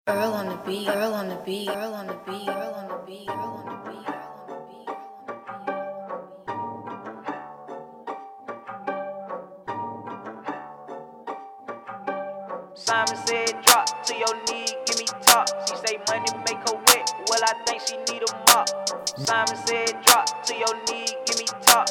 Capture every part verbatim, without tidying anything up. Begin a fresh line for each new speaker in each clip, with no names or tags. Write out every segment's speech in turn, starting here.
Earl on the beat, Earl on the beat, Earl on the beat, Earl on the beat, Earl on the beat, Earl on the beat,
Simon said drop to your knee, give me top. She say money make her wet, well I think she need a mop. Simon said drop to your knee, give me top.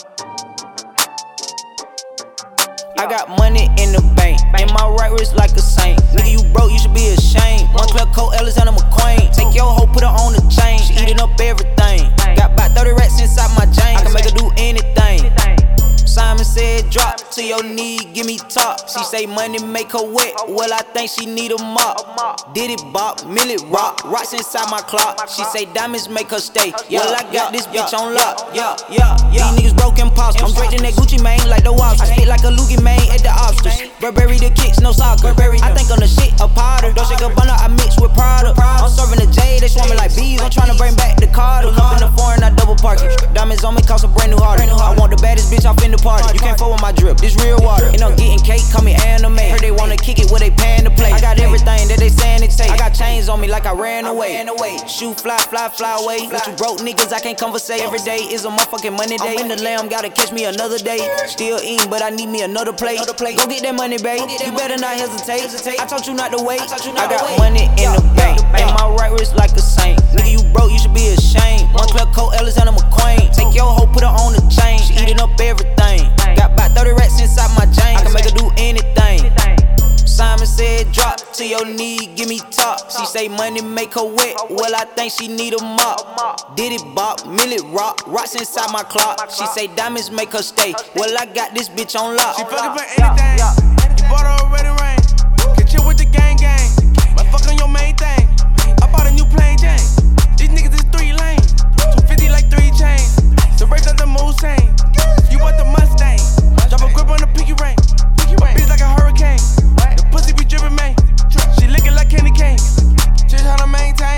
I got money in the bank, in my right wrist like a saint. Nigga, you broke, you should be ashamed. Montclair Coat, Alexander McQueen. Take your hoe, put her on the chain. She eating up everything. Got about thirty rats inside my chain. I can make her do anything. Simon said drop to your knee, give me top. She say money make her wet, well I think she need a mop. Did it bop, mill it rock, rocks inside my clock. She say diamonds make her stay, well I got this bitch on lock. Yeah, yeah, yeah. These niggas broken imposters. I'm straight in that Gucci mane like the Wobsters. I spit like a loogie man at the Oscars. Burberry the kicks, no soccer. I think on the shit a Potter. Don't shake a bundle, I mix with Prada. I'm serving the J, they swarming like bees. I'm tryna bring back the Carter. Up in the foreign, I double park it. Diamonds on me cost a brand new heart. I want the baddest bitch off in the party. You can't fuck with my drip, this real water. Ain't no getting cake, call me anime. Heard they wanna kick it where they paying to play. I got everything that they saying it take. I got chains on me like I ran away. Shoot, fly, fly, fly away. With you broke niggas, I can't conversate. Every day is a motherfucking money day. I'm in the lamb, gotta catch me another day. Still eating, but I need me another plate. Go get that money, babe. You better not hesitate. I taught you not to wait. I got money in the bank, in my right wrist like a saint. Nigga, you broke, you should be ashamed. Montclair Coat, Alexander McQueen. Take your hoe, put her on the chain. She eating up everything. Got about thirty rats inside my chain. I can make her do anything. Simon said drop to your knee, give me top. She say money make her wet, well I think she need a mop. Did it bop, mill it rock, rocks inside my clock. She say diamonds make her stay, well I got this bitch on lock.
She fucking for anything, you bought her already rain. Can chill with the gang gang, but fuck on your main thing. I bought a new plain Jane, these niggas is three lanes. two fifty like three chains, the race of the Mulsanne. You bought the Mustang, drop a grip on the pinky ring. My bitch like a hurricane, the pussy be dripping, man. She licking like candy cane, just how to maintain.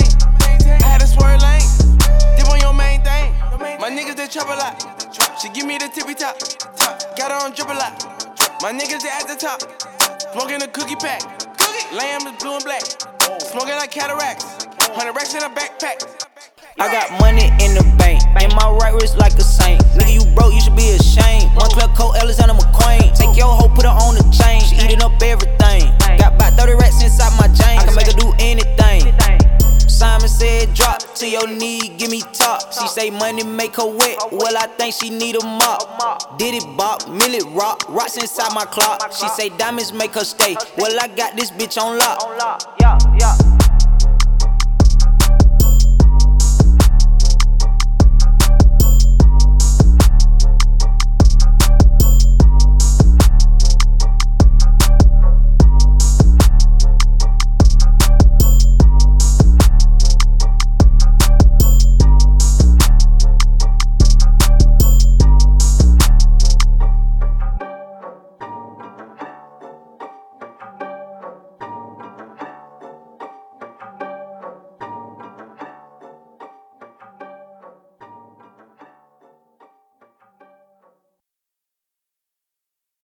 I had a swerve lane, dip on your main thing. My niggas they trap a lot, she give me the tippy top. Got her on drip a lot, my niggas they at the top. Smoking a cookie pack, lamb is blue and black. Smoking like cataracts, hundred racks in a backpack.
I got money in the bank, in my right wrist like a saint. Nigga, you broke, you should be ashamed. Montclair Coat, Alexander McQueen. Take your hoe, put her on the chain. She eating up everything. Got about thirty rats inside my chain. I can make her do anything. Simon said drop to your knee, give me top. She say money make her wet, well I think she need a mop. Did it bop, mill it rock, rocks inside my clock. She say diamonds make her stay, well I got this bitch on lock. Yeah, yeah.